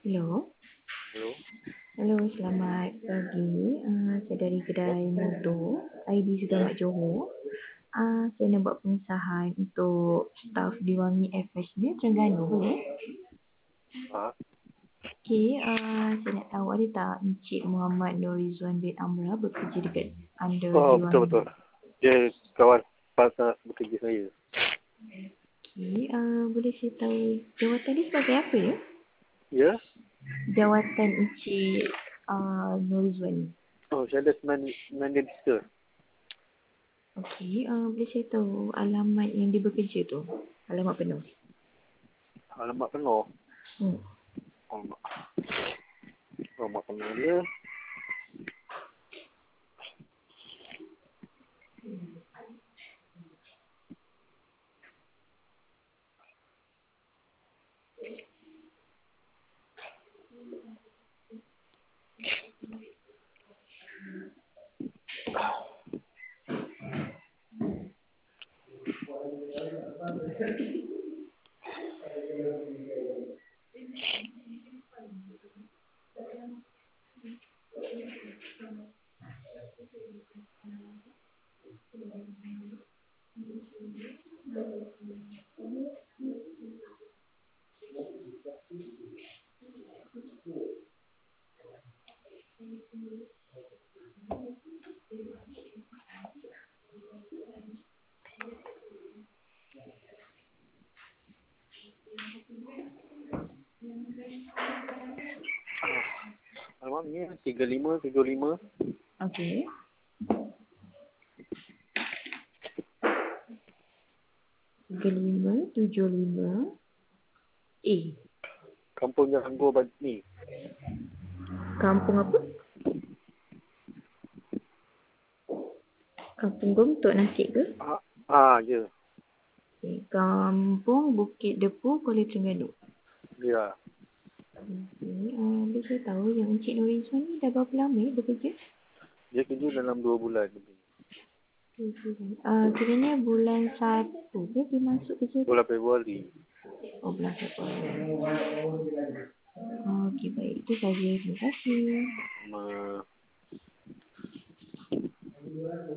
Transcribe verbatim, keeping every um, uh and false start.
Hello. Hello. Hello, selamat pagi. Uh, saya dari kedai motor. I D Ya. Sudamat Johor. Uh, saya nak buat pengesahan untuk staf Diwangi F H ni, Terengganu. Boleh? Ah. Okay, uh, saya nak tahu ada tak Encik Muhammad Nur Rizwan bin Amra bekerja dekat under Oh, Diwangi? betul betul. Dia kawan partner bekerja saya. Okay, uh, boleh saya tahu jawatan dia sebagai apa ya? Ya. Jawatan Encik uh, Nur Rizwan ni. Oh, saya ada sembilan sembilan dia sister. Okey, uh, boleh saya tahu alamat yang dia bekerja tu? Alamat penuh. Alamat penuh. Hmm. Alamat. Alamat penuh dia. Alamatnya tiga lima tujuh lima. Okey. tiga lima tujuh lima A. Kampung Janggo ni. Kampung apa? Kampung Gontok Nasib ke? Ah, ah ya. Okay. Kampung Bukit Depu, Kuala Terengganu. Ya. Okey, uh, boleh saya tahu yang Encik Nur Rizwan ni dah berapa lama ya bekerja? Dia kerja dalam dua bulan lebih. Uh, kiranya bulan satu ke dia masuk kerja tu? Bulan Februari. Oh, bulan Februari. Okey, baik. Itu saja. Terima kasih. Ma